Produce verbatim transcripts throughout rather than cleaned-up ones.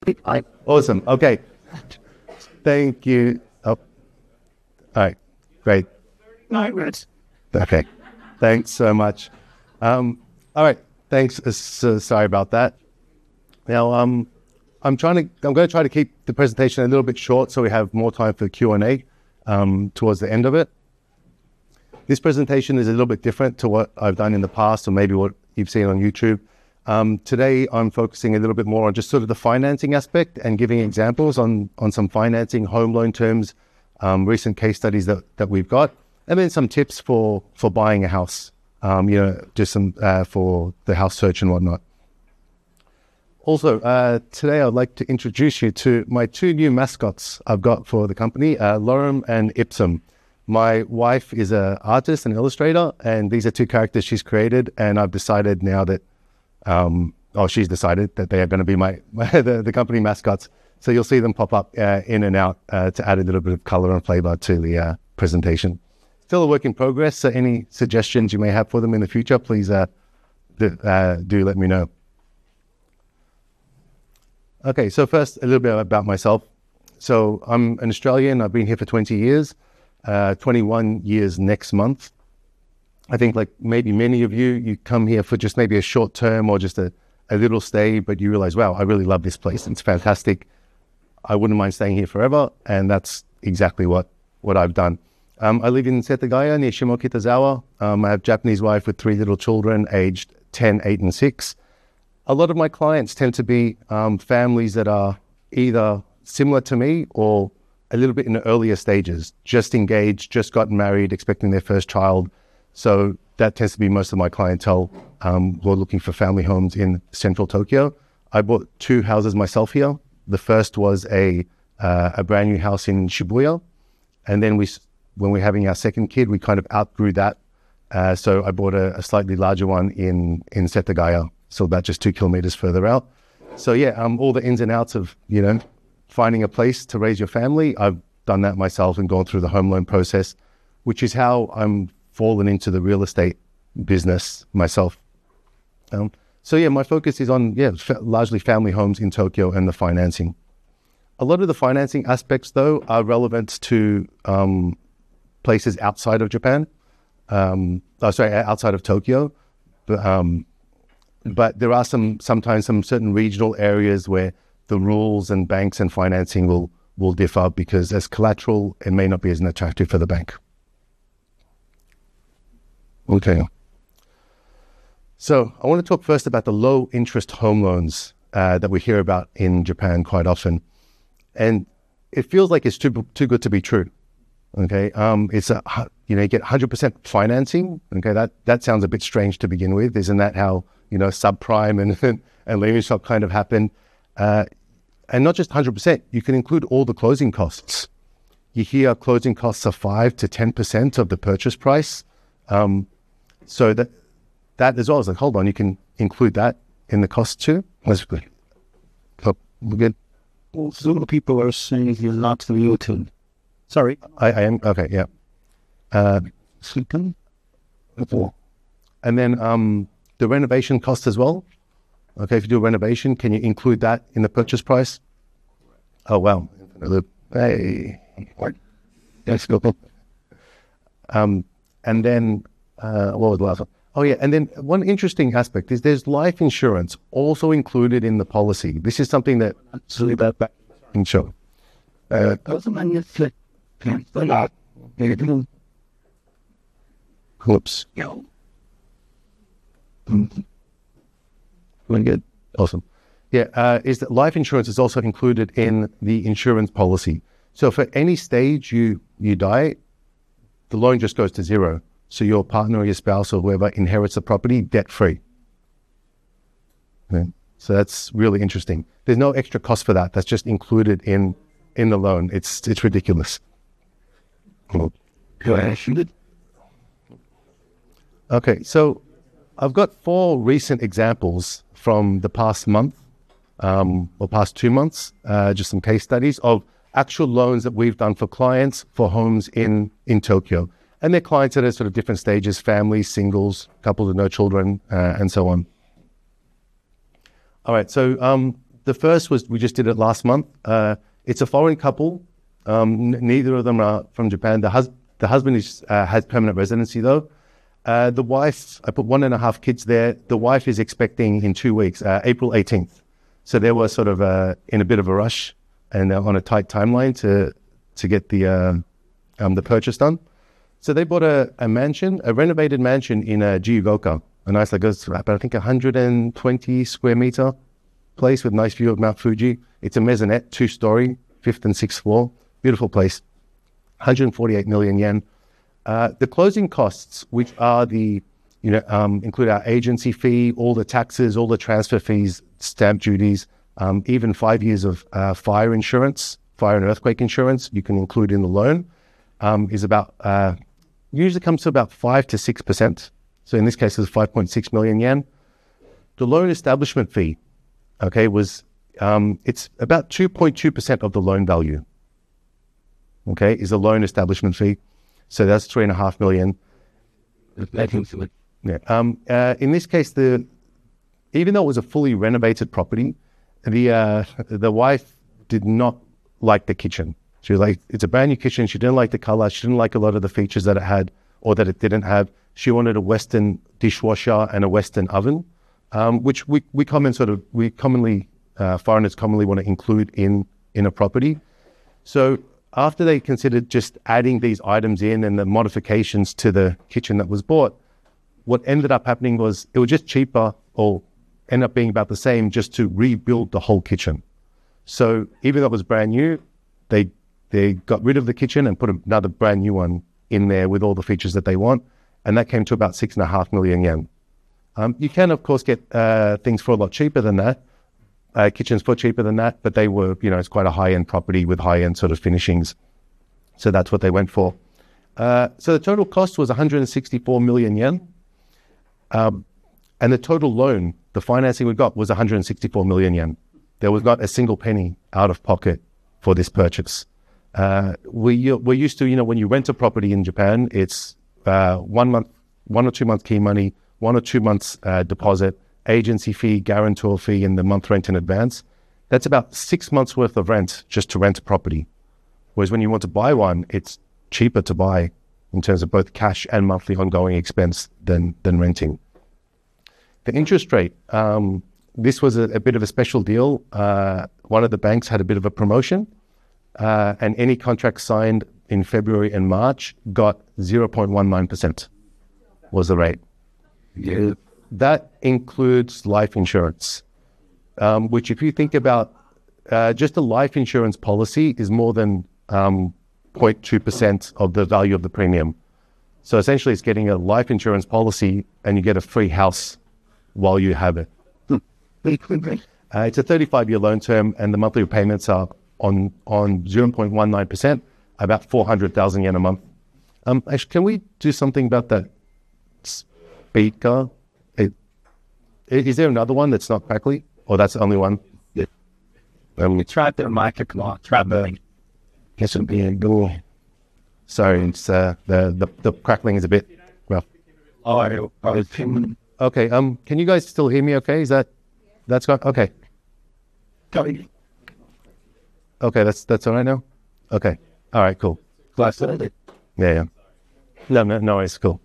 Awesome. Okay. Thank you. Oh, all right. Great. Okay. Thanks so much. Um, all right. Thanks. Uh, so sorry about that. Now, um, I'm trying to. I'm going to try to keep the presentation a little bit short, so we have more time for Q and A um, towards the end of it. This presentation is a little bit different to what I've done in the past, or maybe what you've seen on YouTube. Um, today, I'm focusing a little bit more on just sort of the financing aspect and giving examples on on some financing, home loan terms, um, recent case studies that that we've got, and then some tips for for buying a house. Um, you know, just some uh, for the house search and whatnot. Also, uh, today I'd like to introduce you to my two new mascots I've got for the company, uh, Lorem and Ipsum. My wife is an artist and illustrator, and these are two characters she's created, and I've decided now that, um, oh, she's decided that they are going to be my, my the, the company mascots. So you'll see them pop up uh, in and out uh, to add a little bit of color and flavor to the uh, presentation. Still a work in progress, so any suggestions you may have for them in the future, please uh, do, uh, do let me know. Okay, so first, a little bit about myself. So I'm an Australian. I've been here for twenty years, uh, twenty-one years next month. I think like maybe many of you, you come here for just maybe a short term or just a, a little stay, but you realize, wow, I really love this place. It's fantastic. I wouldn't mind staying here forever. And that's exactly what, what I've done. Um, I live in Setagaya near Shimokitazawa. Um, I have a Japanese wife with three little children aged ten, eight, and six. A lot of my clients tend to be um, families that are either similar to me or a little bit in the earlier stages, just engaged, just gotten married, expecting their first child. So that tends to be most of my clientele um, who are looking for family homes in central Tokyo. I bought two houses myself here. The first was a uh, a brand new house in Shibuya. And then we, when we were having our second kid, we kind of outgrew that. Uh, so I bought a, a slightly larger one in, in Setagaya. So about just two kilometers further out. So yeah, um, all the ins and outs of, you know, finding a place to raise your family. I've done that myself and gone through the home loan process, which is how I'm fallen into the real estate business myself. Um, so yeah, my focus is on, yeah, fa- largely family homes in Tokyo and the financing. A lot of the financing aspects though are relevant to um, places outside of Japan. Um, oh, sorry, outside of Tokyo. But, um, But there are some sometimes some certain regional areas where the rules and banks and financing will, will differ because as collateral, it may not be as attractive for the bank. Okay. So I want to talk first about the low interest home loans uh, that we hear about in Japan quite often. And it feels like it's too too good to be true. Okay. Um, it's a, you know, you get one hundred percent financing. Okay. That, that sounds a bit strange to begin with. Isn't that how, you know, subprime and, and lending shop kind of happened? Uh, and not just one hundred percent, you can include all the closing costs. You hear closing costs are five to ten percent of the purchase price. Um, so that, that as well is like, hold on, you can include that in the cost too. That's good. Oh, we're good. Well, some people are saying you're not muted. Sorry. I, I am, okay, yeah. Uh, Second. and then, um, the renovation cost as well. Okay, if you do a renovation, can you include that in the purchase price? Oh, wow. Hey. Let's go. Um, and then, uh, what was the last one? Oh, yeah. And then one interesting aspect is there's life insurance also included in the policy. This is something that... Absolutely bad back. Sure. Uh, Whoops. Doing good. Awesome. Yeah, uh, is that life insurance is also included in the insurance policy. So for any stage you, you die, the loan just goes to zero. So your partner or your spouse or whoever inherits the property debt-free. Okay. So that's really interesting. There's no extra cost for that. That's just included in, in the loan. It's it's ridiculous. Okay, so I've got four recent examples from the past month um, or past two months, uh, just some case studies of actual loans that we've done for clients for homes in, in Tokyo. And they're clients that are sort of different stages, families, singles, couples with no children, uh, and so on. All right, so um, the The first was, we just did it last month. Uh, it's a foreign couple. Um, n- neither of them are from Japan. The, hus- the husband is, uh, has permanent residency though. Uh, the wife, I put one and a half kids there. The wife is expecting in two weeks, uh, April eighteenth. So they were sort of uh, in a bit of a rush and uh, on a tight timeline to to get the uh, um, the purchase done. So they bought a, a mansion, a renovated mansion in uh, Jiugoka, a nice, like, it's about, I think, one hundred twenty square meter place with nice view of Mount Fuji. It's a maisonette, two-story, fifth and sixth floor. Beautiful place. one hundred forty-eight million yen. Uh, the closing costs, which are the, you know, um, include our agency fee, all the taxes, all the transfer fees, stamp duties, um, even five years of uh, fire insurance, fire and earthquake insurance, you can include in the loan, um, is about, uh, usually comes to about five to six percent. So in this case, it's five point six million yen. The loan establishment fee, okay, was, um, it's about two point two percent of the loan value, okay, is the loan establishment fee. So that's three and a half million. Yeah. Um, uh, in this case, the even though it was a fully renovated property, the uh, the wife did not like the kitchen. She was like, it's a brand new kitchen. She didn't like the color. She didn't like a lot of the features that it had or that it didn't have. She wanted a Western dishwasher and a Western oven, um, which we we common sort of we commonly uh, foreigners commonly want to include in in a property. So after they considered just adding these items in and the modifications to the kitchen that was bought, what ended up happening was it was just cheaper, or end up being about the same, just to rebuild the whole kitchen. So even though it was brand new, they they got rid of the kitchen and put another brand new one in there with all the features that they want, and that came to about six and a half million yen. Um, you can of course get uh, things for a lot cheaper than that. Uh, kitchens for cheaper than that, but they were, you know, it's quite a high-end property with high-end sort of finishings. So that's what they went for. Uh, so the total cost was one hundred sixty-four million yen. Um, and the total loan, the financing we got was one hundred sixty-four million yen. There was not a single penny out of pocket for this purchase. Uh, we, we're used to, you know, when you rent a property in Japan, it's uh, one month, one or two months key money, one or two months uh, deposit, agency fee, guarantor fee, and the month rent in advance. That's about six months worth of rent just to rent a property. Whereas when you want to buy one, it's cheaper to buy in terms of both cash and monthly ongoing expense than than renting. The interest rate, um, this was a, a bit of a special deal. Uh, one of the banks had a bit of a promotion, uh, and any contract signed in February and March got zero point one nine percent was the rate. Yeah. That includes life insurance, um, which if you think about, uh, just a life insurance policy is more than um, zero point two percent of the value of the premium. So essentially it's getting a life insurance policy and you get a free house while you have it. uh, it's a thirty-five year loan term and the monthly repayments are on, on zero point one nine percent, about four hundred thousand yen a month. Um, actually, can we do something about that speaker? Is there another one that's not crackly, or that's the only one? Yeah. Um, we tried the microphone. Try the. Guess it'll be a go. Sorry, it's uh, the, the the crackling is a bit rough. Oh, I was thinking. Okay. Um, can you guys still hear me? Okay, is that that's got okay? Sorry. Okay, that's that's all right now. Okay. All right. Cool. Class. Yeah. Yeah. No, no, no. It's cool.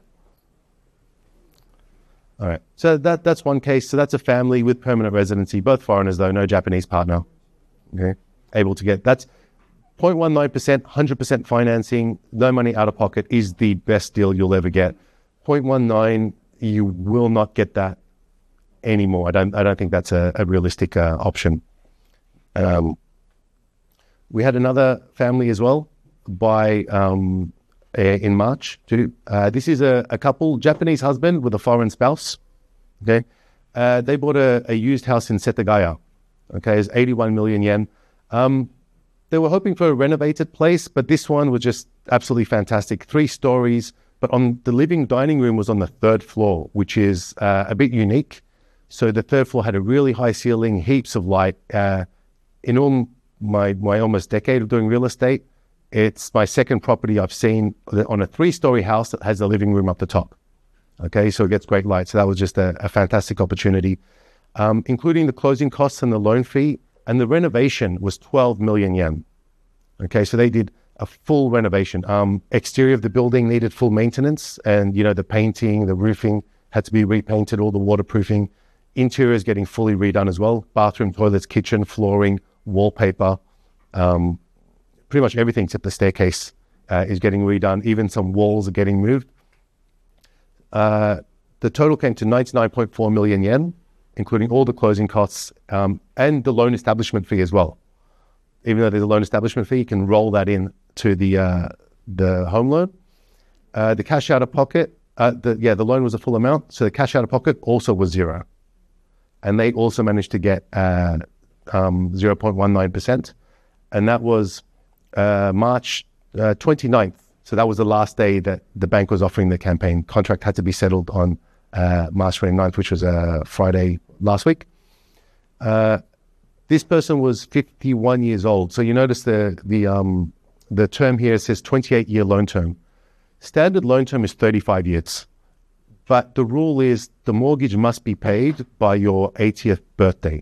All right. So that that's one case. So that's a family with permanent residency, both foreigners though, no Japanese partner. Okay. Able to get, that's zero point one nine percent, one hundred percent financing, no money out of pocket is the best deal you'll ever get. zero point one nine, you will not get that anymore. I don't I don't think that's a, a realistic uh, option. Um, we had another family as well by um, in March too. Uh, this is a, a couple, Japanese husband with a foreign spouse. Okay, uh, they bought a, a used house in Setagaya. Okay, it's eighty-one million yen. Um, they were hoping for a renovated place, but this one was just absolutely fantastic. Three stories, but on the living dining room was on the third floor, which is uh, a bit unique. So the third floor had a really high ceiling, heaps of light. Uh, in all my my almost decade of doing real estate, it's my second property I've seen on a three-story house that has a living room up the top. Okay, so it gets great light. So that was just a, a fantastic opportunity. Um, including the closing costs and the loan fee, and the renovation was twelve million yen. Okay, so they did a full renovation. Um, exterior of the building needed full maintenance, and you know the painting, the roofing had to be repainted, all the waterproofing. Interior is getting fully redone as well. Bathroom, toilets, kitchen, flooring, wallpaper, um, pretty much everything except the staircase uh, is getting redone. Even some walls are getting moved. Uh, the total came to ninety-nine point four million yen, including all the closing costs um, and the loan establishment fee as well. Even though there's a loan establishment fee, you can roll that in to the uh, the home loan. Uh, the cash out of pocket, uh, the, yeah, the loan was a full amount, so the cash out of pocket also was zero. And they also managed to get uh, um, zero point one nine percent. And that was uh, March uh, twenty-ninth. So that was the last day that the bank was offering the campaign. Contract had to be settled on uh, March twenty-ninth, which was a uh, Friday last week. Uh, this person was fifty-one years old. So you notice the the um, the term here says twenty-eight year loan term. Standard loan term is thirty-five years. But the rule is the mortgage must be paid by your eightieth birthday.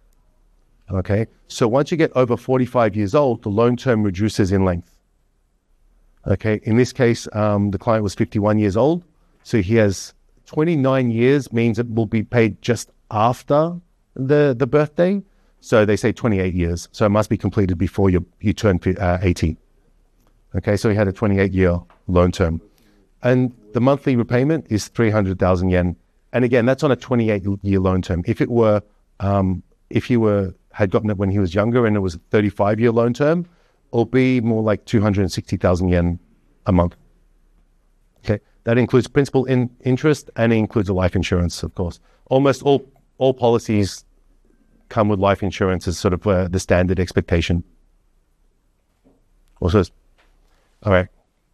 Okay, so once you get over forty-five years old, the loan term reduces in length. Okay, in this case, um, the client was fifty-one years old, so he has twenty-nine years, means it will be paid just after the, the birthday. So they say twenty-eight years, so it must be completed before you, you turn uh, eighty. Okay, so he had a twenty-eight year loan term. And the monthly repayment is three hundred thousand yen. And again, that's on a twenty-eight year loan term. If it were, um, if he were, had gotten it when he was younger and it was a thirty-five year loan term, it'll be more like two hundred sixty thousand yen a month. Okay. That includes principal in interest and it includes a life insurance, of course. Almost all, all policies come with life insurance as sort of uh, the standard expectation. Also, all right.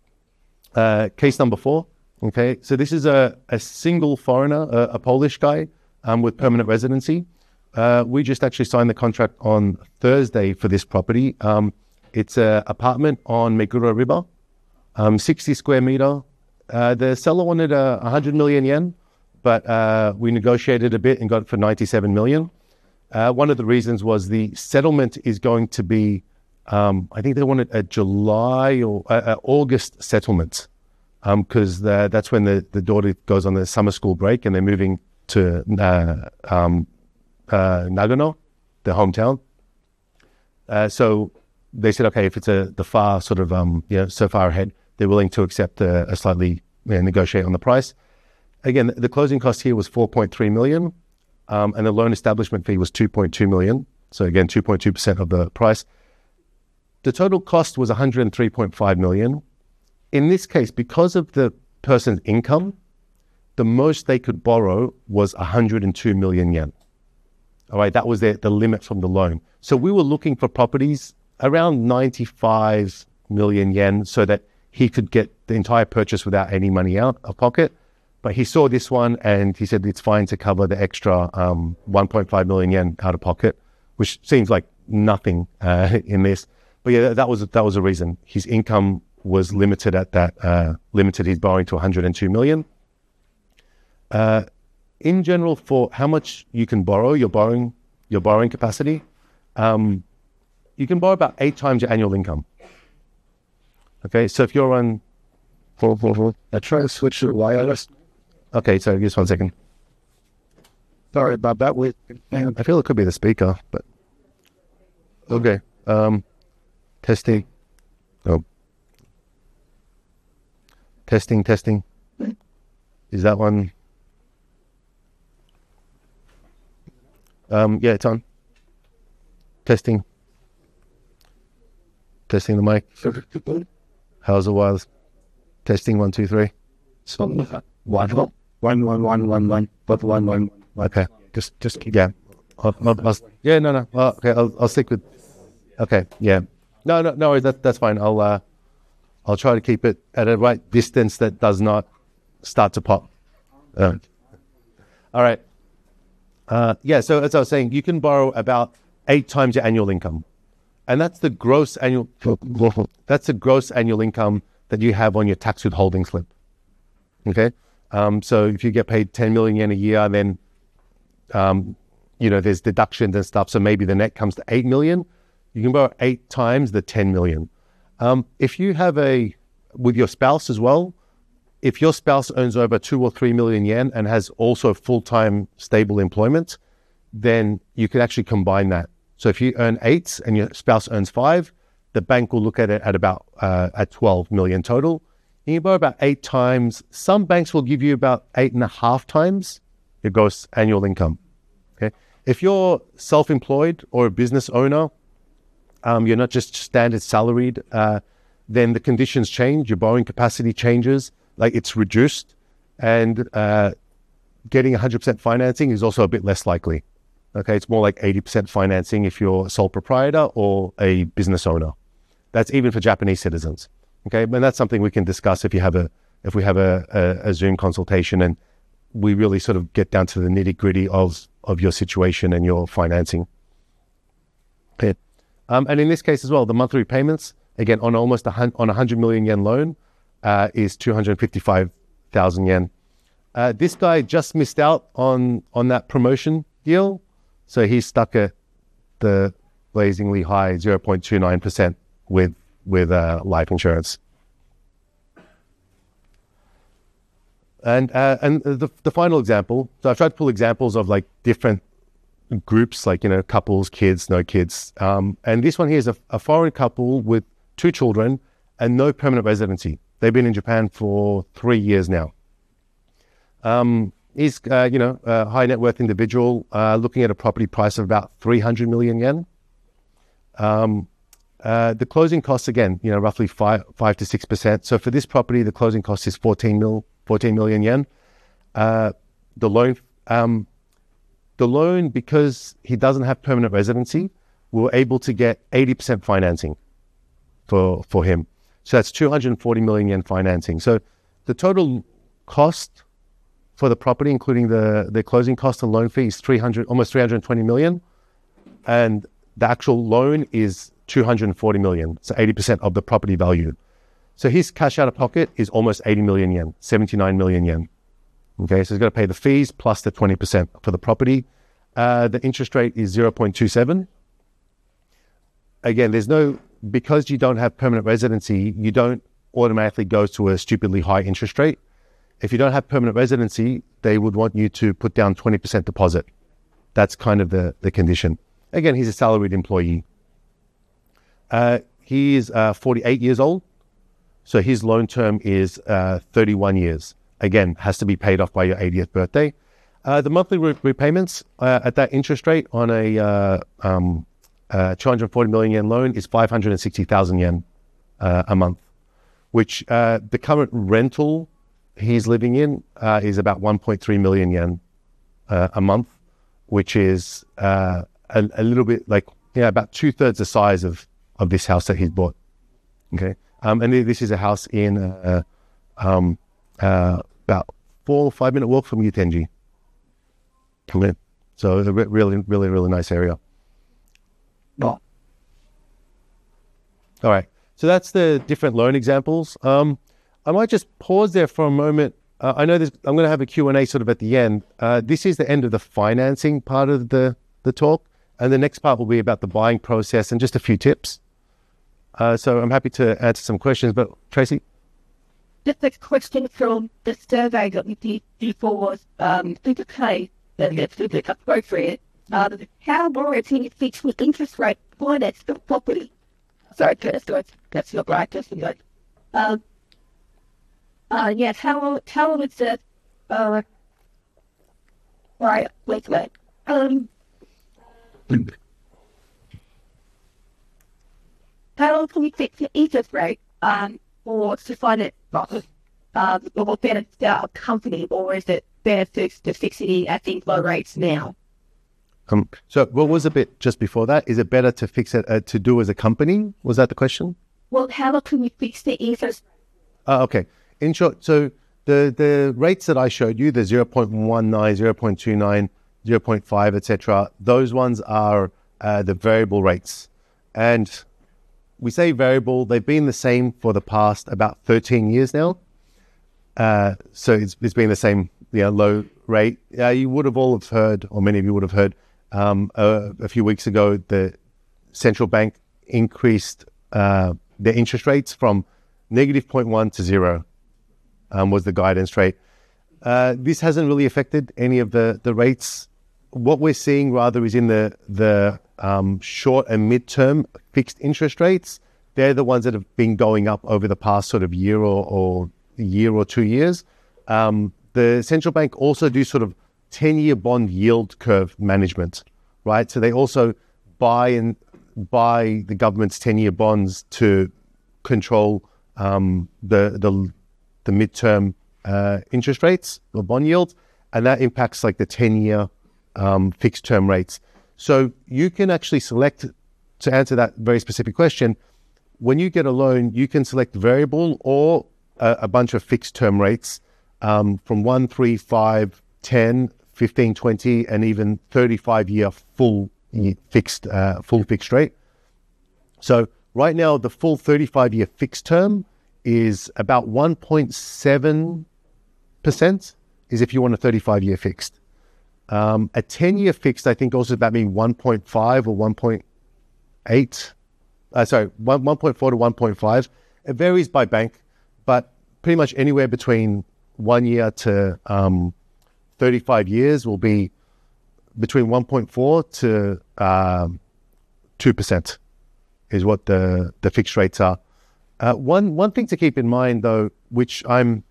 Uh, case number four. Okay, so this is a, a single foreigner, a, a Polish guy um, with permanent residency. Uh, we just actually signed the contract on Thursday for this property. Um, it's an apartment on Meguro River, um, sixty square meter. Uh, the seller wanted uh, one hundred million yen, but uh, we negotiated a bit and got it for ninety-seven million. Uh, one of the reasons was the settlement is going to be Um, I think they wanted a July or uh, August settlement because um, that's when the, the daughter goes on the summer school break and they're moving to uh, um, uh, Nagano, the hometown. Uh, so they said, okay, if it's a the far sort of um, you know so far ahead, they're willing to accept a, a slightly you know, negotiate on the price. Again, the, the closing cost here was four point three million, um, and the loan establishment fee was two point two million. So again, two point two percent of the price. The total cost was one hundred three point five million. In this case, because of the person's income, the most they could borrow was one hundred two million yen. All right, that was the, the limit from the loan. So we were looking for properties around ninety-five million yen so that he could get the entire purchase without any money out of pocket. But he saw this one and he said it's fine to cover the extra um, one point five million yen out of pocket, which seems like nothing uh, in this. But yeah, that was that was a reason. His income was limited at that, uh, limited his borrowing to one hundred two million. Uh, in general, for how much you can borrow, your borrowing, your borrowing capacity, um, you can borrow about eight times your annual income. Okay, so if you're on, I try to switch to wireless. Okay, so just one second. Sorry about that. Wait, I feel it could be the speaker, but okay. Um, testing. Oh. Testing, testing. Is that one? Um, yeah, it's on. Testing. Testing the mic. How's the wireless? Testing one, two, three. So one, one, one, one, one, one, one, but one, one. Okay. Just, just keep. Yeah. I'll, I'll, I'll, yeah. No. No. Well, okay. I'll, I'll stick with. Okay. Yeah. No. No. No. That, that's fine. I'll. Uh, I'll try to keep it at a right distance that does not start to pop. Uh, all right. Uh, yeah. So as I was saying, you can borrow about eight times your annual income, and that's the gross annual. That's the gross annual income that you have on your tax withholding slip. Okay. Um, so if you get paid ten million yen a year, then um, you know, there's deductions and stuff. So maybe the net comes to eight million. You can borrow eight times the ten million. Um, if you have a, with your spouse as well, if your spouse earns over two or three million yen and has also full-time stable employment, then you can actually combine that. So if you earn eight and your spouse earns five, the bank will look at it at about uh, at twelve million total. You can borrow about eight times. Some banks will give you about eight and a half times your gross annual income. Okay. If you're self-employed or a business owner, um, you're not just standard salaried, uh, then the conditions change. Your borrowing capacity changes, like it's reduced, and uh, getting one hundred percent financing is also a bit less likely. Okay, it's more like eighty percent financing if you're a sole proprietor or a business owner. That's even for Japanese citizens. Okay, and that's something we can discuss if you have a if we have a, a, a Zoom consultation and we really sort of get down to the nitty gritty of of your situation and your financing. Okay. Um, and in this case as well, the monthly repayments again on almost a hun- on a hundred million yen loan uh, is two hundred fifty-five thousand yen. Uh, this guy just missed out on on that promotion deal, so he's stuck at the blazingly high zero point two nine percent with with uh, life insurance. And uh, and the the final example. So I've tried to pull examples of like different groups, like, you know, couples, kids, no kids. Um, and this one here is a, a foreign couple with two children and no permanent residency. They've been in Japan for three years now. Um, he's, uh, you know, a high net worth individual, uh, looking at a property price of about three hundred million yen. Um, uh, the closing costs, again, you know, roughly five, five to six percent. So for this property, the closing cost is fourteen mil, fourteen million yen. Uh, the loan, um, the loan, because he doesn't have permanent residency, we're able to get eighty percent financing for, for him. So that's two hundred forty million yen financing. So the total cost for the property, including the, the closing cost and loan fee, is three hundred, almost three hundred twenty million. And the actual loan is two hundred forty million. So eighty percent of the property value. So his cash out of pocket is almost eighty million yen, seventy-nine million yen. Okay, so he's got to pay the fees plus the twenty percent for the property. Uh, the interest rate is zero point two seven. Again, there's no, because you don't have permanent residency, you don't automatically go to a stupidly high interest rate. If you don't have permanent residency, they would want you to put down twenty percent deposit. That's kind of the, the condition. Again, he's a salaried employee. Uh, he is uh, forty-eight years old. So his loan term is uh, thirty-one years. Again, has to be paid off by your eightieth birthday. Uh, the monthly re- repayments uh, at that interest rate on a uh, um, uh, two hundred forty million yen loan is five hundred sixty thousand yen uh, a month, which uh, the current rental he's living in uh, is about one point three million yen uh, a month, which is uh, a, a little bit like, yeah, about two thirds the size of, of this house that he's bought. Okay. Um, and this is a house in uh, um, uh, about four or five minute walk from Utenji. Okay. So a re- really, really, really nice area. Oh. All right. So that's the different loan examples. Um, I might just pause there for a moment. Uh, I know this, I'm going to have a Q and A sort of at the end. Uh, this is the end of the financing part of the, the talk. And the next part will be about the buying process and just a few tips. Uh, so I'm happy to answer some questions, but Tracy? Just a question from the survey that we did before was um, think okay, that it's appropriate. Um, how more can you fix with interest rate finance the property? Sorry, that's, that's not right. That's not right. Um, uh, yes, how how long is the uh, right, wait, wait. Um, How long can we fix the interest rate um, or to find it um, or better our company, or is it better to, to fix it at these low rates now? Um, so what was a bit just before that? Is it better to fix it uh, to do as a company? Was that the question? Well, how long can we fix the interest? Uh, okay. In short, so the, the rates that I showed you, the zero point one nine, zero point two nine, zero point five, et cetera, those ones are uh, the variable rates. And we say variable, they've been the same for the past about thirteen years now. Uh, so it's, it's been the same, you know, low rate. Uh, you would have all have heard, or many of you would have heard, um, a, a few weeks ago, the central bank increased uh, their interest rates from negative zero point one to zero, um, was the guidance rate. Uh, this hasn't really affected any of the, the rates. What we're seeing rather is in the, the um, short and mid-term fixed interest rates. They're the ones that have been going up over the past sort of year or, or year or two years. Um, the central bank also do sort of ten-year bond yield curve management, right? So they also buy and buy the government's ten-year bonds to control um, the the the midterm uh, interest rates or bond yields, and that impacts like the ten-year um, fixed-term rates. So you can actually select, to answer that very specific question, when you get a loan, you can select variable or a, a bunch of fixed-term rates um, from one, three, five, ten, fifteen, twenty, and even thirty-five year full fixed uh, full fixed rate. So right now, the full thirty-five year fixed term is about one point seven percent is if you want a thirty-five year fixed. Um, a ten year fixed, I think also about being one point five or one point eight. Uh, sorry, one, 1.4 to one point five. It varies by bank, but pretty much anywhere between one year to um, thirty-five years will be between one point four to um, two percent is what the, the fixed rates are. Uh, one one thing to keep in mind, though, which I'm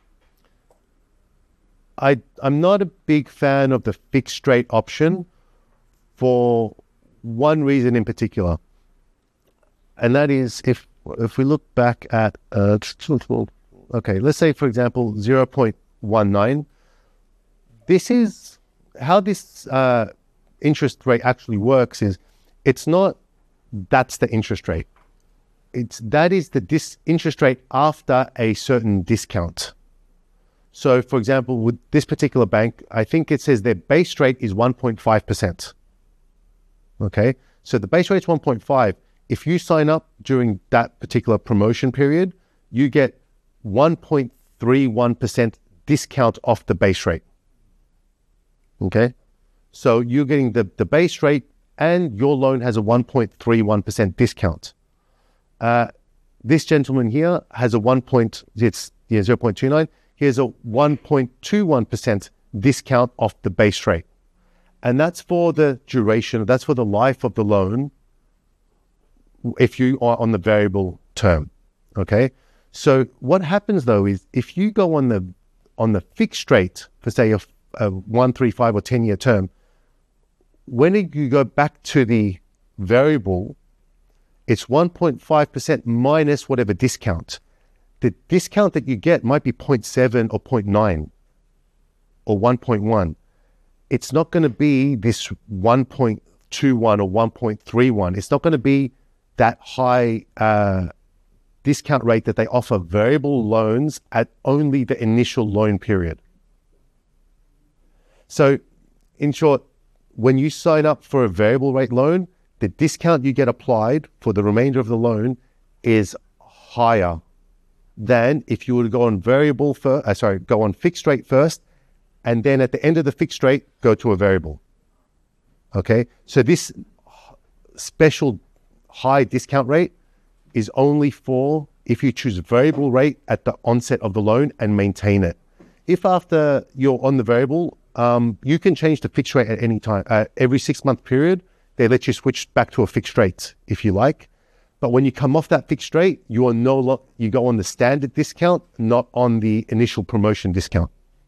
I I'm not a big fan of the fixed rate option for one reason in particular, and that is if if we look back at uh, okay, let's say for example zero point one nine. This is how this uh, interest rate actually works. Is it's not that's the interest rate. It's that is the dis interest rate after a certain discount. So, for example, with this particular bank, I think it says their base rate is one point five percent. Okay, so the base rate is one point five. If you sign up during that particular promotion period, you get one point three one percent discount off the base rate. Okay, so you're getting the, the base rate and your loan has a one point three one percent discount. Uh, this gentleman here has a one point, it's yeah, zero point two nine. Here's a one point two one percent discount off the base rate. And that's for the duration, that's for the life of the loan if you are on the variable term. Okay, so what happens though is if you go on the on the fixed rate for say a a one, three, five, or ten year term, when you go back to the variable, it's one point five percent minus whatever discount. The discount that you get might be zero point seven or zero point nine or one point one. It's not going to be this one point two one or one point three one. It's not going to be that high uh, discount rate that they offer variable loans at only the initial loan period. So, in short, when you sign up for a variable rate loan, the discount you get applied for the remainder of the loan is higher than if you were to go on variable first, uh, sorry, go on fixed rate first, and then at the end of the fixed rate, go to a variable. Okay, so this special high discount rate is only for if you choose variable rate at the onset of the loan and maintain it. If after you're on the variable, Um, you can change the fixed rate at any time. Uh, every six-month period, they let you switch back to a fixed rate if you like. But when you come off that fixed rate, you are no lo- you go on the standard discount, not on the initial promotion discount.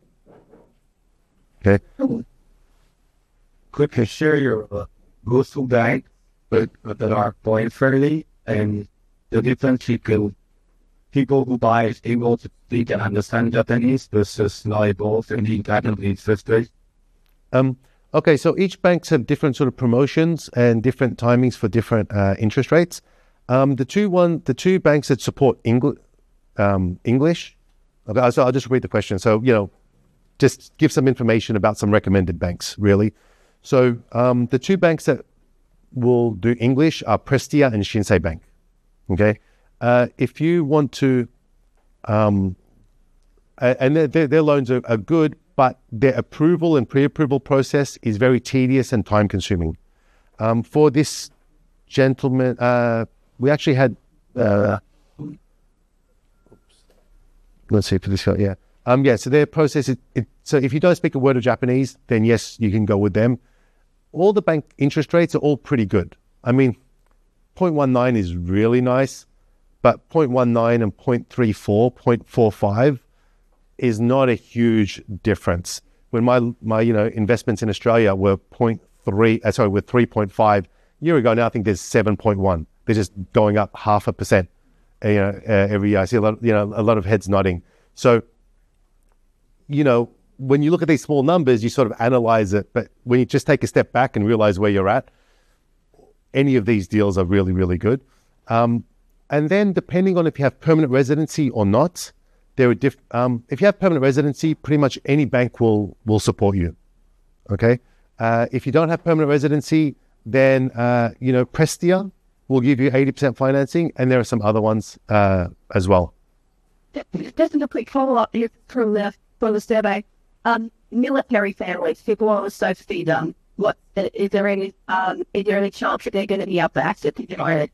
Okay. Could you share your uh, go-to bank but that are point friendly and the difference between people who buy is able to speak and understand Japanese versus not able to speak Japanese first place? Um, okay, so each banks have different sort of promotions and different timings for different uh, interest rates. Um, the two one, the two banks that support Engl- um, English. Okay, so I'll just read the question. So you know, just give some information about some recommended banks, really. So um, the two banks that will do English are Prestia and Shinsei Bank. Okay. Uh, if you want to, um, and their, their, their loans are, are good, but their approval and pre-approval process is very tedious and time-consuming. Um, for this gentleman, uh, we actually had, uh, let's see for this guy, yeah. Um, yeah, so their process, is, it, so if you don't speak a word of Japanese, then yes, you can go with them. All the bank interest rates are all pretty good. I mean, zero point one nine is really nice, but zero point one nine and zero point three four, zero point four five is not a huge difference. When my, my you know, investments in Australia were zero point three, uh, sorry, were three point five a year ago, now I think there's seven point one. They're just going up half a percent uh, you know, uh, every year. I see a lot, you know, a lot of heads nodding. So, you know, when you look at these small numbers, you sort of analyze it. But when you just take a step back and realize where you're at, any of these deals are really, really good. Um, and then depending on if you have permanent residency or not, there are diff- um, if you have permanent residency, pretty much any bank will, will support you. Okay. Uh, if you don't have permanent residency, then, uh, you know, Prestia will give you eighty percent financing, and there are some other ones uh, as well. Just a quick follow-up here from the, from the survey. Um, military families, people on the society, um, what, is there any, um, is there any chance that they're going to be able to access to it?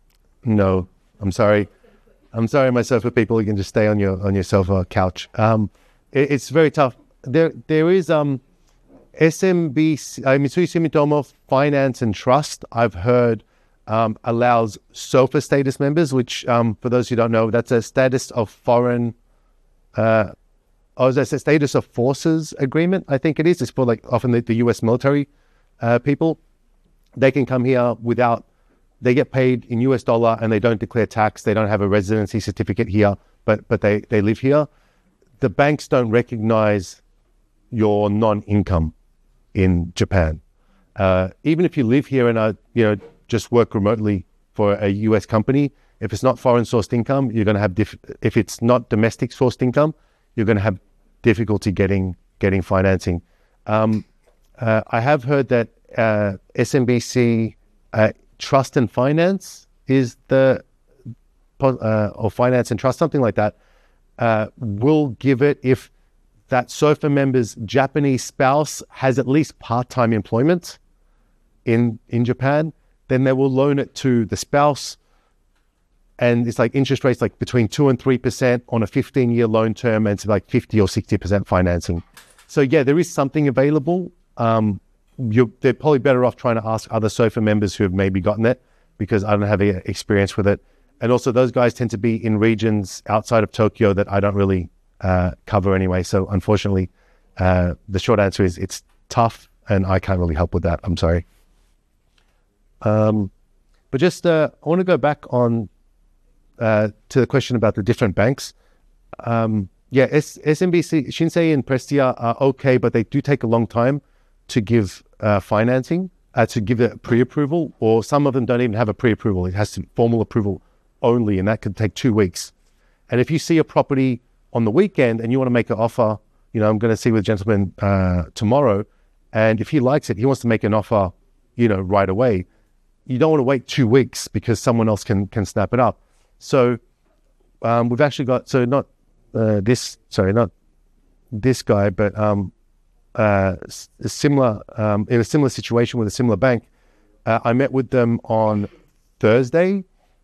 No, I'm sorry. I'm sorry, my sofa people, you can just stay on your, on your sofa couch. Um, it, it's very tough. There, there is, um, S M B C, uh, Mitsui Sumitomo Finance and Trust, I've heard, um, allows SOFA status members, which, um, for those who don't know, that's a status of foreign, uh, oh, that's a status of forces agreement, I think it is. It's for like often the, the U S military uh, people. They can come here without, they get paid in U S dollar and they don't declare tax. They don't have a residency certificate here, but but they, they live here. The banks don't recognize your non-income in Japan. Uh, even if you live here and are, you know, just work remotely for a U S company, if it's not foreign sourced income, you're going to have, diff- if it's not domestic sourced income, you're going to have difficulty getting getting financing. Um, uh, I have heard that uh, S M B C uh, Trust and Finance is the, uh, or Finance and Trust, something like that, uh, will give it if that SOFA member's Japanese spouse has at least part-time employment in in Japan, then they will loan it to the spouse. And it's like interest rates like between two and three percent on a fifteen year loan term, and it's like fifty or sixty percent financing. So yeah, there is something available. Um, you're, they're probably better off trying to ask other SOFA members who have maybe gotten it, because I don't have any experience with it. And also those guys tend to be in regions outside of Tokyo that I don't really uh, cover anyway. So unfortunately, uh, the short answer is it's tough and I can't really help with that. I'm sorry. Um, but just, uh, I want to go back on Uh, to the question about the different banks. Um, yeah, S- SMBC, Shinsei and Prestia are okay, but they do take a long time to give uh, financing, uh, to give a pre-approval, or some of them don't even have a pre-approval. It has to formal approval only, and that could take two weeks. And if you see a property on the weekend and you want to make an offer, you know, I'm going to see with a gentleman uh, tomorrow, and if he likes it, he wants to make an offer, you know, right away. You don't want to wait two weeks because someone else can can snap it up. So um, we've actually got, so not uh, this, sorry, not this guy, but um, uh, a similar, um, in a similar situation with a similar bank. Uh, I met with them on Thursday,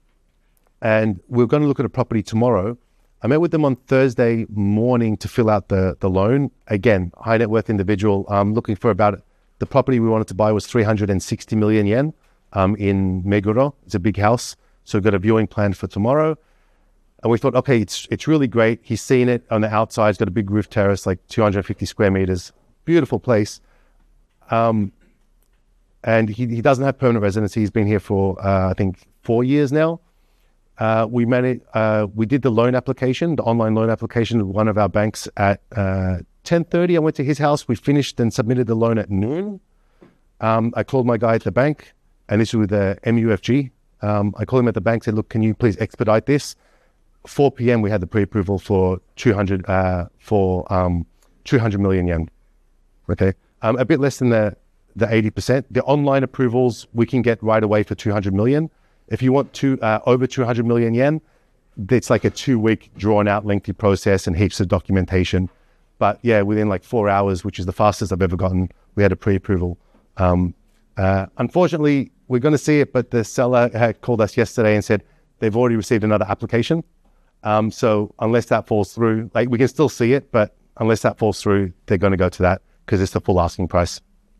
and we're going to look at a property tomorrow. I met with them on Thursday morning to fill out the, the loan. Again, high net worth individual, um, looking for about, the property we wanted to buy was three hundred sixty million yen um, in Meguro. It's a big house. So we've got a viewing planned for tomorrow. And we thought, okay, it's it's really great. He's seen it on the outside. It's got a big roof terrace, like two hundred fifty square meters. Beautiful place. Um, and he, he doesn't have permanent residency. He's been here for, uh, I think, four years now. Uh, we managed, uh, we did the loan application, the online loan application with one of our banks at uh, ten thirty. I went to his house. We finished and submitted the loan at noon. Um, I called my guy at the bank, and this was with the M U F G. Um, I called him at the bank, said, look, can you please expedite this? four p.m. we had the pre-approval for two hundred uh, for um, two hundred million yen. Okay, um, a bit less than the the eighty percent. The online approvals we can get right away for two hundred million. If you want to uh, over two hundred million yen, it's like a two-week drawn-out lengthy process and heaps of documentation. But yeah, within like four hours, which is the fastest I've ever gotten, we had a pre-approval. Um, uh, unfortunately, we're going to see it, but the seller had called us yesterday and said they've already received another application. Um, so unless that falls through, like we can still see it, but unless that falls through, they're going to go to that because it's the full asking price.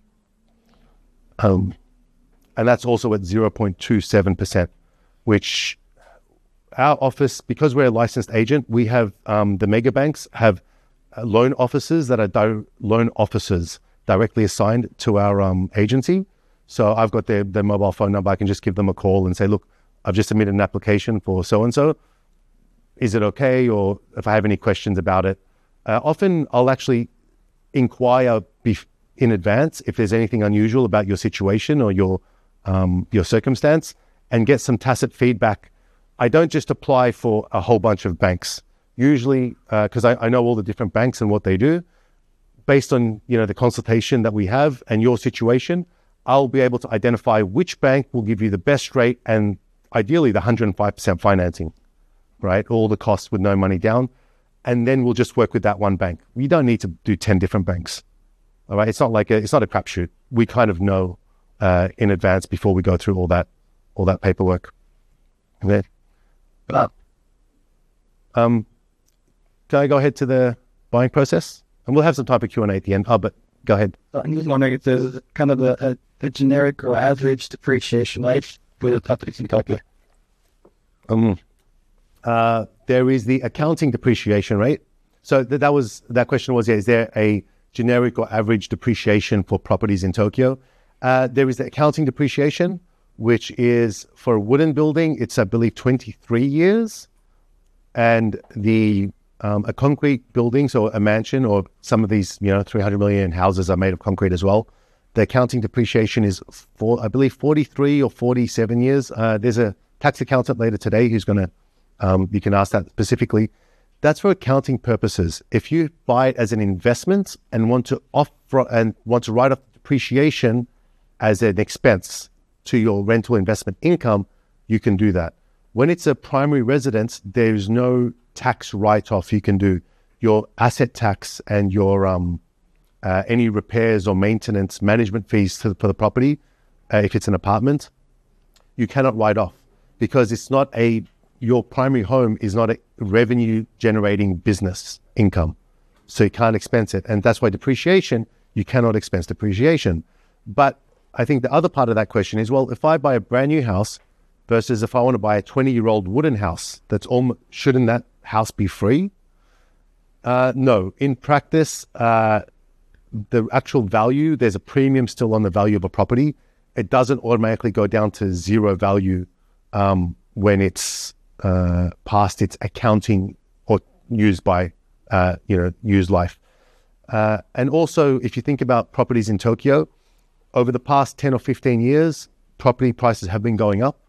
Um, and that's also at zero point two seven percent, which our office, because we're a licensed agent, we have um, the mega banks have uh, loan officers that are di- loan officers directly assigned to our um, agency. So I've got their, their mobile phone number. I can just give them a call and say, look, I've just submitted an application for so-and-so. Is it okay? Or if I have any questions about it, uh, often I'll actually inquire bef- in advance if there's anything unusual about your situation or your um, your circumstance and get some tacit feedback. I don't just apply for a whole bunch of banks. Usually, because uh, I, I know all the different banks and what they do, based on, you know, the consultation that we have and your situation, I'll be able to identify which bank will give you the best rate and ideally the one hundred five percent financing, right? All the costs with no money down. And then we'll just work with that one bank. We don't need to do ten different banks, all right? It's not like a, it's not a crapshoot. We kind of know uh, in advance before we go through all that, all that paperwork. Okay. Um, can I go ahead to the buying process? And we'll have some time for Q and A at the end. Oh, but go ahead. I'm just wondering if there's kind of a, a, a generic or average depreciation rate with a property in Tokyo. Um, uh, there is the accounting depreciation rate. So th- that was that question was, yeah, is there a generic or average depreciation for properties in Tokyo? Uh, there is the accounting depreciation, which is for a wooden building, it's, I believe, twenty-three years. And the um, a concrete building, so a mansion or some of these, you know, three hundred million houses are made of concrete as well. The accounting depreciation is, for, I believe, forty-three or forty-seven years. Uh, there's a tax accountant later today who's going to, um, you can ask that specifically. That's for accounting purposes. If you buy it as an investment and want to off and want to write off depreciation as an expense to your rental investment income, you can do that. When it's a primary residence, there's no tax write-off you can do. Your asset tax and your um, uh, any repairs or maintenance management fees to, for the property, uh, if it's an apartment, you cannot write off because it's not a, your primary home is not a revenue-generating business income. So you can't expense it. And that's why depreciation, you cannot expense depreciation. But I think the other part of that question is, well, if I buy a brand new house versus if I want to buy a twenty-year-old wooden house, that's almost, shouldn't that house be free? Uh, no. In practice, uh, the actual value, there's a premium still on the value of a property. It doesn't automatically go down to zero value um, when it's uh, past its accounting or used by, uh, you know, used life. Uh, and also, if you think about properties in Tokyo, over the past ten or fifteen years, property prices have been going up.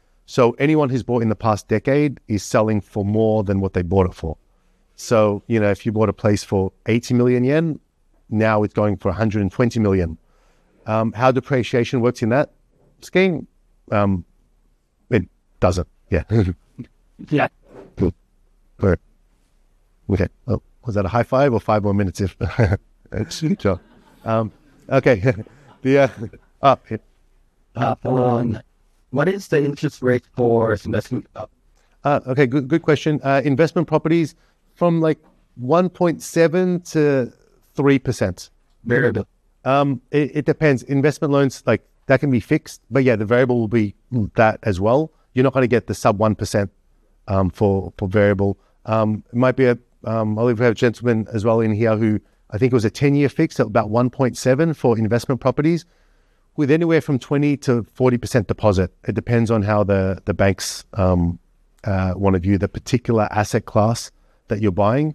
So anyone who's bought in the past decade is selling for more than what they bought it for. So, you know, if you bought a place for eighty million yen, now it's going for one hundred twenty million. Um, how depreciation works in that scheme? Um, it doesn't. Yeah. Yeah. Cool. Right. Okay. Oh, was that a high five or five more minutes? If sure. Um, okay. the uh, up. Oh, Uh, um, what is the interest rate for investment? Uh, okay, good good question. Uh, investment properties from like one point seven to three percent. Variable. Um, it, it depends. Investment loans, like that can be fixed, but yeah, the variable will be that as well. You're not going to get the sub one percent um, for for variable. Um, it might be a. Um, I'll even have a gentleman as well in here who I think it was a ten year fix at about one point seven for investment properties, with anywhere from twenty to forty percent deposit. It depends on how the the banks um, uh, want to view the particular asset class that you're buying.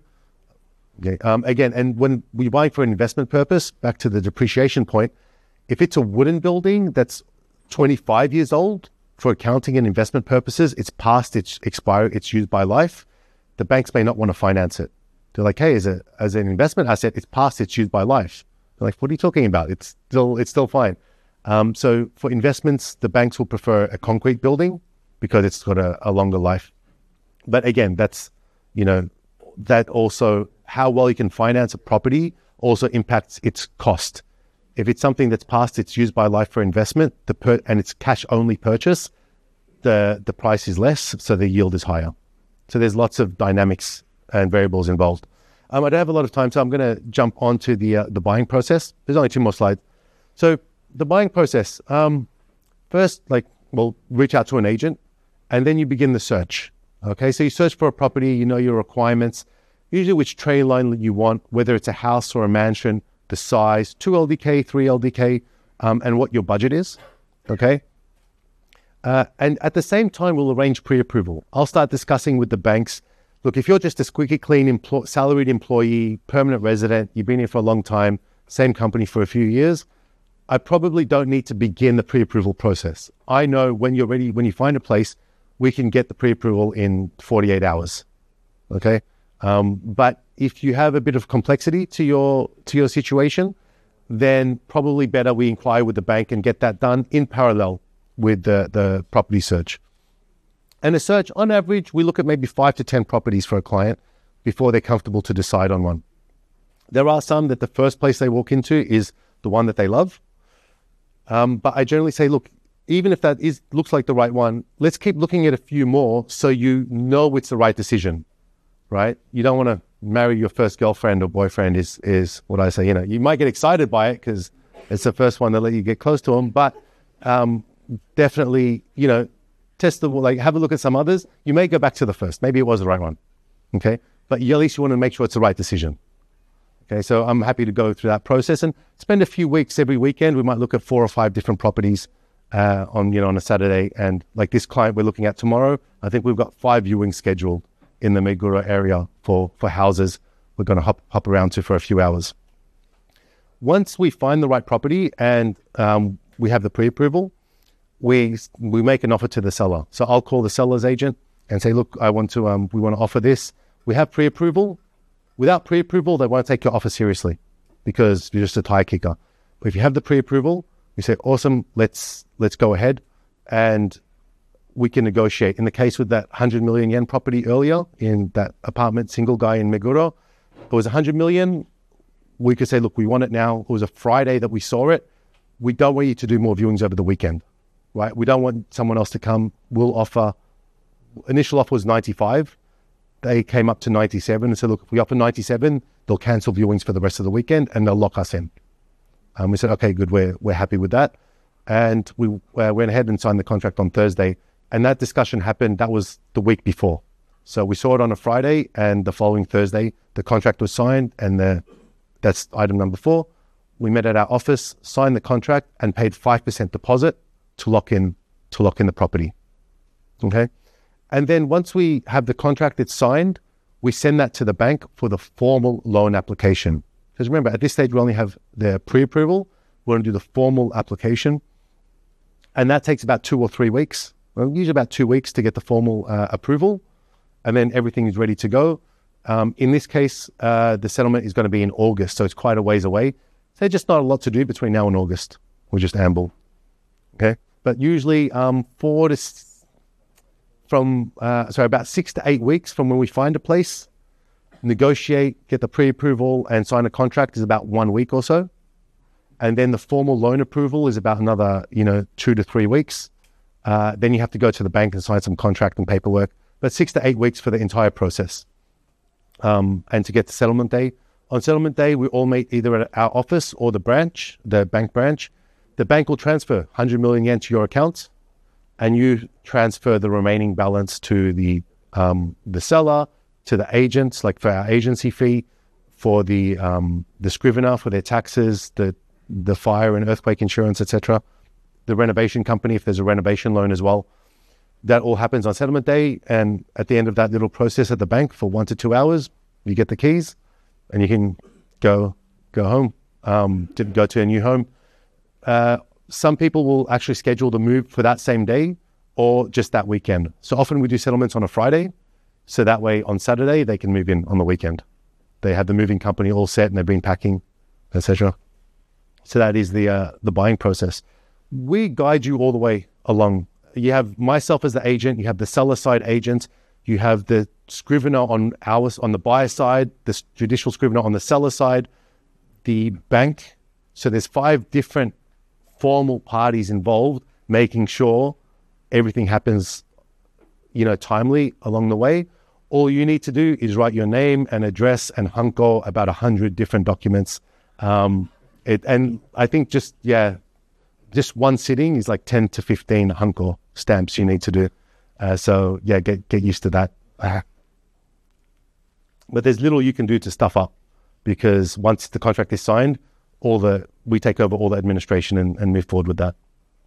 Okay. Um, again, and when we're buying for an investment purpose, back to the depreciation point, if it's a wooden building that's twenty-five years old, for accounting and investment purposes, it's past its expiry, it's used by life, the banks may not want to finance it. They're like, hey, as a as an investment asset, it's past its used by life. They're like, what are you talking about? It's still it's still fine. Um, so for investments, the banks will prefer a concrete building because it's got a, a longer life. But again, that's, you know, that also how well you can finance a property also impacts its cost. If it's something that's past its use by life for investment, the per- and it's cash only purchase, the the price is less, so the yield is higher. So there's lots of dynamics and variables involved. Um, I don't have a lot of time, so I'm going to jump onto the uh, the buying process. There's only two more slides. So the buying process, um, first, like, well, reach out to an agent, and then you begin the search. Okay, so you search for a property, you know your requirements, usually which trade line you want, whether it's a house or a mansion, the size, two L D K, three L D K, um, and what your budget is. Okay. Uh, and at the same time, we'll arrange pre-approval. I'll start discussing with the banks. Look, if you're just a squeaky clean empl- salaried employee, permanent resident, you've been here for a long time, same company for a few years, I probably don't need to begin the pre-approval process. I know when you're ready, when you find a place, we can get the pre-approval in forty-eight hours. Okay. Um, but if you have a bit of complexity to your to your situation, then probably better we inquire with the bank and get that done in parallel with the, the property search. And a search, on average, we look at maybe five to ten properties for a client before they're comfortable to decide on one. There are some that the first place they walk into is the one that they love. Um, but I generally say, look, even if that is looks like the right one, let's keep looking at a few more so you know it's the right decision, right? You don't want to marry your first girlfriend or boyfriend is, is what I say. You know, you might get excited by it because it's the first one that let you get close to them, but um, definitely, you know, test the, like, have a look at some others. You may go back to the first. Maybe it was the right one. Okay. But you, at least you want to make sure it's the right decision. Okay. So I'm happy to go through that process and spend a few weeks every weekend. We might look at four or five different properties uh, on, you know, on a Saturday. And like this client we're looking at tomorrow, I think we've got five viewings scheduled in the Meguro area for, for houses we're going to hop, hop around to for a few hours. Once we find the right property and um, we have the pre-approval, we we make an offer to the seller. So I'll call the seller's agent and say, look, I want to, um, we want to offer this. We have pre-approval. Without pre-approval, they won't take your offer seriously because you're just a tire kicker. But if you have the pre-approval, we say, awesome, let's let's go ahead and we can negotiate. In the case with that one hundred million yen property earlier in that apartment, single guy in Meguro, it was one hundred million. We could say, look, we want it now. It was a Friday that we saw it. We don't want you to do more viewings over the weekend. Right? We don't want someone else to come. We'll offer, initial offer was ninety-five. They came up to ninety-seven and said, look, if we offer ninety-seven, they'll cancel viewings for the rest of the weekend and they'll lock us in. And we said, okay, good. We're, we're happy with that. And we uh, went ahead and signed the contract on Thursday. And that discussion happened, that was the week before. So we saw it on a Friday and the following Thursday, the contract was signed and the, that's item number four. We met at our office, signed the contract and paid five percent deposit to lock in to lock in the property. Okay. And then once we have the contract, it's signed, we send that to the bank for the formal loan application. Because remember, at this stage, we only have the pre-approval. We're going to do the formal application. And that takes about two or three weeks. Well, usually about two weeks to get the formal uh, approval. And then everything is ready to go. Um, in this case, uh, the settlement is going to be in August. So it's quite a ways away. So just not a lot to do between now and August. We'll just amble. Okay. But usually um, four to s- from uh, sorry about six to eight weeks from when we find a place, negotiate, get the pre-approval, and sign a contract is about one week or so, and then the formal loan approval is about another you know two to three weeks. Uh, then you have to go to the bank and sign some contract and paperwork. But six to eight weeks for the entire process, um, and to get to settlement day. On settlement day, we all meet either at our office or the branch, the bank branch. The bank will transfer one hundred million yen to your account, and you transfer the remaining balance to the um, the seller, to the agents, like for our agency fee, for the um, the scrivener, for their taxes, the the fire and earthquake insurance, et cetera. The renovation company, if there's a renovation loan as well. That all happens on settlement day, and at the end of that little process at the bank for one to two hours, you get the keys, and you can go go home, um, to go to a new home. Uh, some people will actually schedule the move for that same day or just that weekend. So often we do settlements on a Friday, so that way on Saturday they can move in on the weekend. They have the moving company all set and they've been packing, et cetera. So that is the uh, the buying process. We guide you all the way along. You have myself as the agent, you have the seller side agent, You have the scrivener on ours on the buyer side, the judicial scrivener on the seller side, the bank. So there's five different formal parties involved, making sure everything happens, you know, timely along the way. All you need to do is write your name and address and hunko about a hundred different documents. Um, it, and I think just, yeah, just one sitting is like ten to fifteen hunko stamps you need to do. Uh, so yeah, get get used to that. Uh, but there's little you can do to stuff up, because once the contract is signed, all the we take over all the administration and, and move forward with that.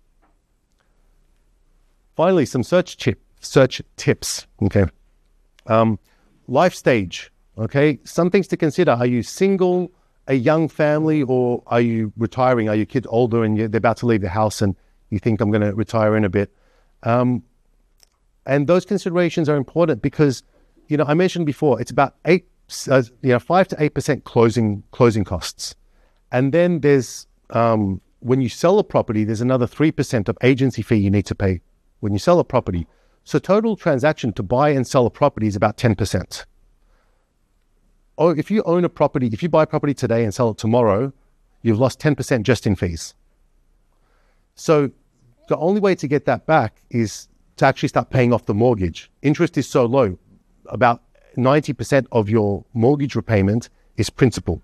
Finally, some search tip search tips. Okay, um, life stage. Okay, some things to consider. Are you single, a young family, or are you retiring? Are your kids older and you're, they're about to leave the house and you think I'm going to retire in a bit? Um, And those considerations are important because, you know, I mentioned before, it's about eight, uh, you know, five to eight percent closing closing costs, and then there's um, when you sell a property, there's another three percent of agency fee you need to pay when you sell a property. So total transaction to buy and sell a property is about ten percent. Or if you own a property, if you buy a property today and sell it tomorrow, you've lost ten percent just in fees. So the only way to get that back is to actually start paying off the mortgage. Interest is so low, about ninety percent of your mortgage repayment is principal.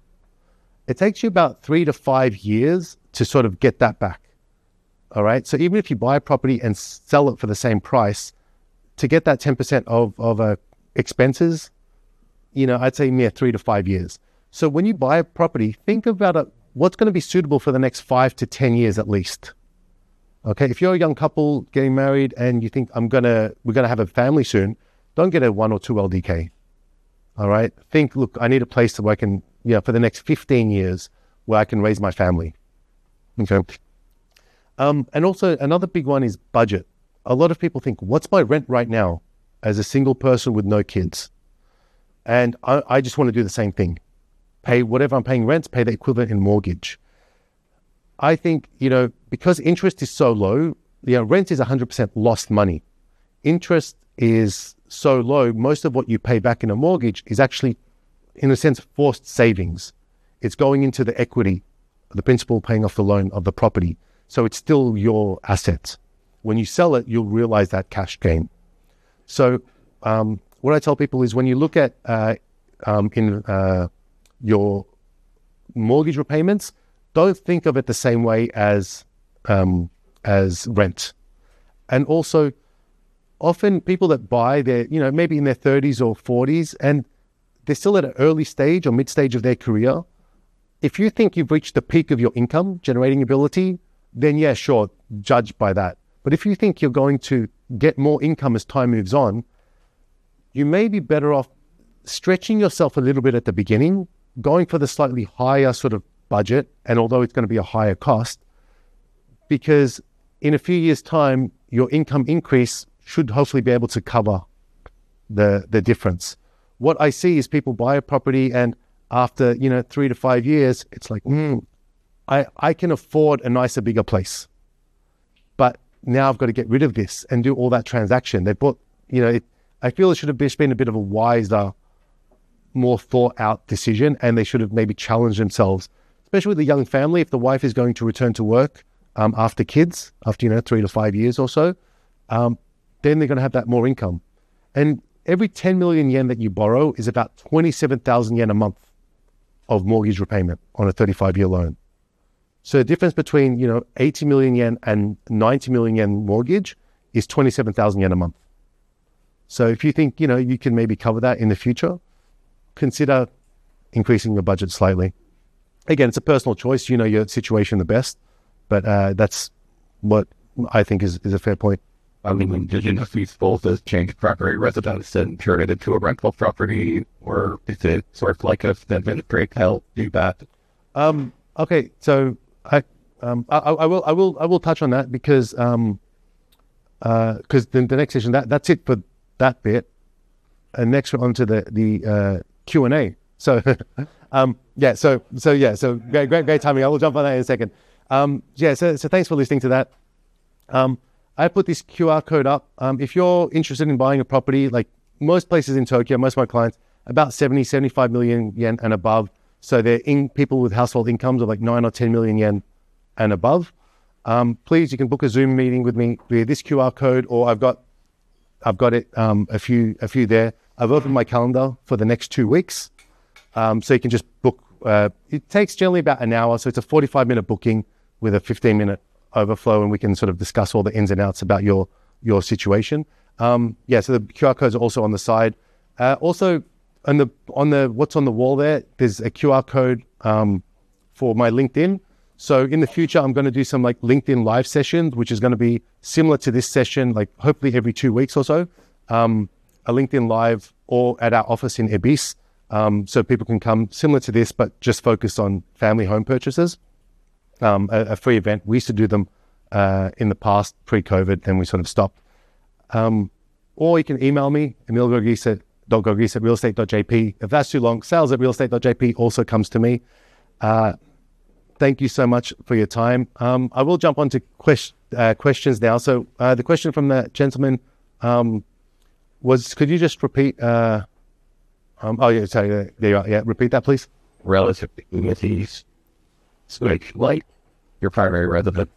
It takes you about three to five years to sort of get that back. All right. So even if you buy a property and sell it for the same price, to get that ten percent of, of uh, expenses, you know, I'd say near three to five years. So when you buy a property, think about it, what's going to be suitable for the next five to ten years at least. Okay, if you're a young couple getting married and you think I'm gonna we're gonna have a family soon, don't get a one or two L D K. All right, think, look, I need a place where I can, you know, for the next fifteen years, where I can raise my family. Okay. Um, and also another big one is budget. A lot of people think, what's my rent right now as a single person with no kids? And I, I just want to do the same thing. Pay whatever I'm paying rent, pay the equivalent in mortgage. I think, you know, because interest is so low, you know, rent is one hundred percent lost money. Interest is so low, most of what you pay back in a mortgage is actually, in a sense, forced savings. It's going into the equity, the principal paying off the loan of the property. So it's still your asset. When you sell it, you'll realize that cash gain. So um, what I tell people is when you look at uh, um, in uh, your mortgage repayments, don't think of it the same way as um, as rent. And also, often people that buy, they're, you know, maybe in their thirties or forties, and they're still at an early stage or mid stage of their career. If you think you've reached the peak of your income generating ability, then yeah, sure, judge by that. But if you think you're going to get more income as time moves on, you may be better off stretching yourself a little bit at the beginning, going for the slightly higher sort of budget, and although it's going to be a higher cost, because in a few years' time, your income increase should hopefully be able to cover the the difference. What I see is people buy a property and after, you know, three to five years, it's like, mm, I, I can afford a nicer, bigger place. But now I've got to get rid of this and do all that transaction. They bought, you know, it, I feel it should have been a bit of a wiser, more thought out decision, and they should have maybe challenged themselves, especially with a young family. If the wife is going to return to work um, after kids, after, you know, three to five years or so, um, then they're going to have that more income. And every ten million yen that you borrow is about twenty-seven thousand yen a month of mortgage repayment on a thirty-five year loan. So the difference between, you know, eighty million yen and ninety million yen mortgage is twenty-seven thousand yen a month. So if you think, you know, you can maybe cover that in the future, consider increasing your budget slightly. Again, it's a personal choice. You know your situation the best, but uh, that's what I think is, is a fair point. I mean, did you know if these both as change primary residence and turn it into a rental property, or is it sort of like a administrative help do that? Um, okay, so I, um, I, I will, I will, I will touch on that because, um, uh, because the, the next session that that's it for that bit, and next on to the the uh, Q and A. So, um, yeah, so so yeah, so great, great, great timing. I will jump on that in a second. Um, yeah, so so thanks for listening to that. Um, I put this Q R code up. Um, if you're interested in buying a property, like most places in Tokyo, most of my clients, about seventy, seventy-five million yen and above. So they're in people with household incomes of like nine or ten million yen and above. Um, please, you can book a Zoom meeting with me via this Q R code, or I've got, I've got it um, a few, a few there. I've opened my calendar for the next two weeks, um, so you can just book. Uh, it takes generally about an hour, so it's a forty-five minute booking with a fifteen minute overflow, and we can sort of discuss all the ins and outs about your your situation. Um, yeah, so the Q R codes are also on the side. Uh, also, on the on the what's on the wall there, there's a Q R code um, for my LinkedIn. So in the future, I'm going to do some like LinkedIn live sessions, which is going to be similar to this session, like hopefully every two weeks or so, um, a LinkedIn live or at our office in Ebis. Um, so people can come similar to this, but just focus on family home purchases. Um, a, a free event. We used to do them uh, in the past, pre-COVID, then we sort of stopped. Um, or you can email me, emil gorgis dot gorgis at realestate dot j p. If that's too long, sales at realestate dot j p also comes to me. Uh, thank you so much for your time. Um, I will jump on to quest, uh, questions now. So uh, the question from the gentleman um, was, could you just repeat? Uh, um, oh, yeah, sorry, uh, there you are. Yeah, repeat that, please. Relative to communities. So like, like your primary resident.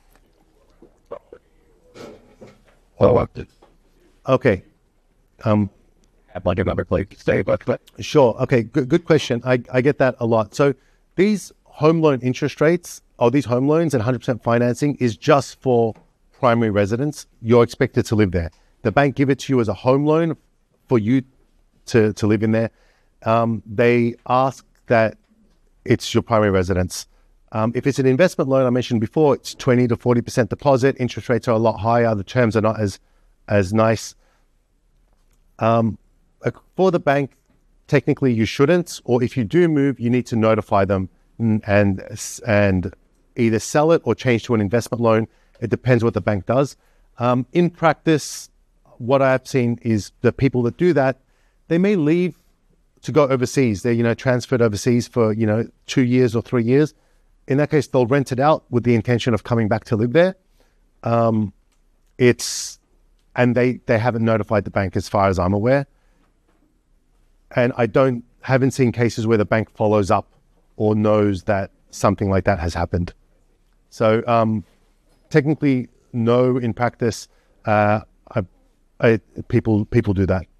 Well, up to Okay. Um, have like another place to stay, but, but Sure. Okay. Good, good question. I, I get that a lot. So these home loan interest rates, or these home loans and one hundred percent financing is just for primary residents. You're expected to live there. The bank give it to you as a home loan for you to, to live in there. Um, they ask that it's your primary residence. Um, if it's an investment loan, I mentioned before, it's twenty to forty percent deposit. Interest rates are a lot higher. The terms are not as, as nice. Um, for the bank, technically you shouldn't, or if you do move, you need to notify them and, and either sell it or change to an investment loan. It depends what the bank does. Um, in practice, what I've seen is the people that do that, they may leave to go overseas. They're, you know, transferred overseas for, you know, two years or three years. In that case, they'll rent it out with the intention of coming back to live there. Um, it's, and they, they haven't notified the bank as far as I'm aware. And I don't, haven't seen cases where the bank follows up or knows that something like that has happened. So um, technically, no, in practice, uh, I, I, people, people do that.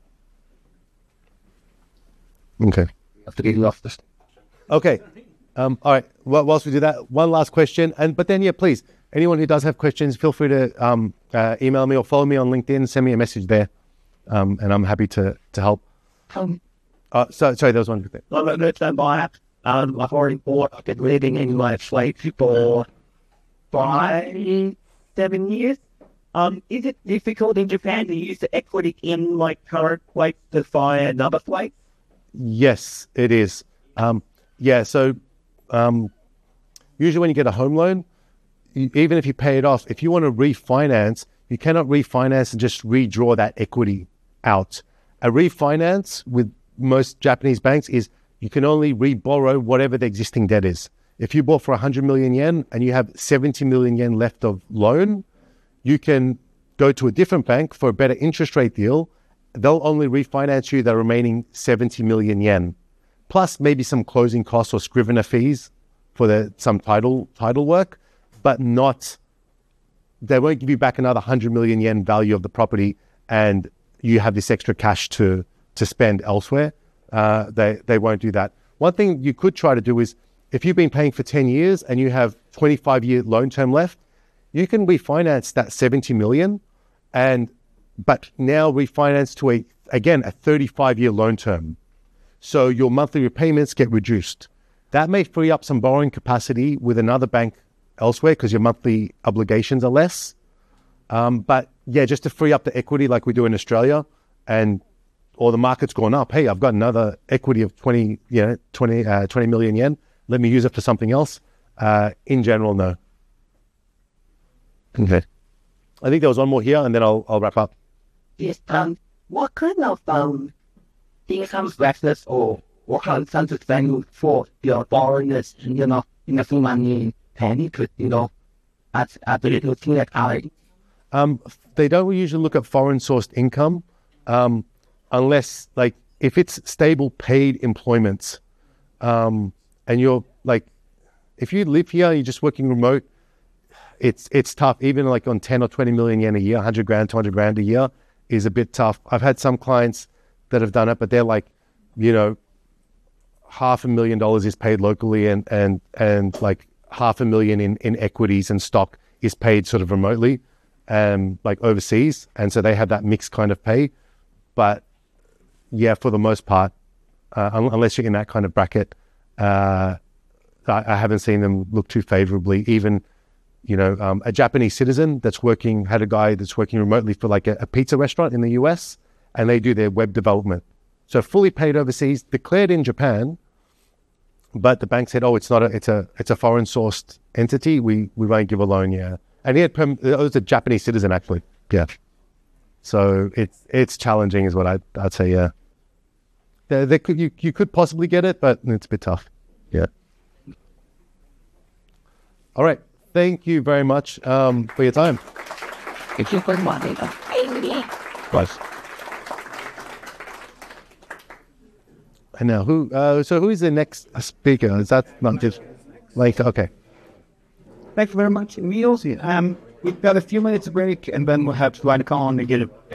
Okay. have to get you off this. Okay. Um, all right. Well, whilst we do that, one last question. And but then, yeah, please, anyone who does have questions, feel free to um, uh, email me or follow me on LinkedIn. Send me a message there, um, and I'm happy to to help. Um, Uh, so, sorry, there was one thing. Well, that's about um, I've already bought. I've been living in my flat for five, seven years. Um, is it difficult in Japan to use the equity in like current flights to buy another flight? Yes, it is. Um, yeah. So um, usually when you get a home loan, you, even if you pay it off, if you want to refinance, you cannot refinance and just redraw that equity out. A refinance with most Japanese banks is you can only re-borrow whatever the existing debt is. If you bought for one hundred million yen and you have seventy million yen left of loan, you can go to a different bank for a better interest rate deal. They'll only refinance you the remaining seventy million yen, plus maybe some closing costs or scrivener fees for the some title title work, but not, they won't give you back another one hundred million yen value of the property and you have this extra cash to to spend elsewhere. Uh, they, they won't do that. One thing you could try to do is, if you've been paying for ten years and you have twenty-five year loan term left, you can refinance that seventy million and, but now refinance to a, again, a thirty-five year loan term. So your monthly repayments get reduced. That may free up some borrowing capacity with another bank elsewhere because your monthly obligations are less. Um, but yeah, just to free up the equity like we do in Australia, and or the market's gone up. Hey, I've got another equity of twenty, you know, twenty, uh, twenty million yen. Let me use it for something else. Uh, in general, no. Okay. I think there was one more here, and then I'll I'll wrap up. yes, um, what kind of um, income brackets or what kind of sense of value for your borrowers, you know, in the full money penny, you know, at at the little thing like I. Um, they don't usually look at foreign sourced income um, unless, like, if it's stable paid employments, um, and you're like, if you live here, you're just working remote, it's it's tough. Even like on ten or twenty million yen a year, one hundred grand, two hundred grand a year is a bit tough. I've had some clients that have done it, but they're like, you know, half a million dollars is paid locally, and and and like half a million in, in equities and stock is paid sort of remotely, um, like overseas. And so they have that mixed kind of pay. But yeah, for the most part, uh, un- unless you're in that kind of bracket, uh, I, I haven't seen them look too favorably. Even, you know, um, a Japanese citizen that's working, had a guy that's working remotely for like a, a pizza restaurant in the U S, and they do their web development. So fully paid overseas, declared in Japan, but the bank said, "Oh, it's not a, it's a, it's a foreign sourced entity. We, we won't give a loan." Yeah, and he had, perm- it was a Japanese citizen actually. Yeah, so it's it's challenging, is what I'd, I'd say. Yeah, there, there could you you could possibly get it, but it's a bit tough. Yeah. All right, thank you very much um, for your time. If you could want it, Right. And now, who? Uh, so, who is the next speaker? Is that not just like okay? Thank you very much, Emil. Um, we've got a few minutes break, and then we'll have to run on and get it.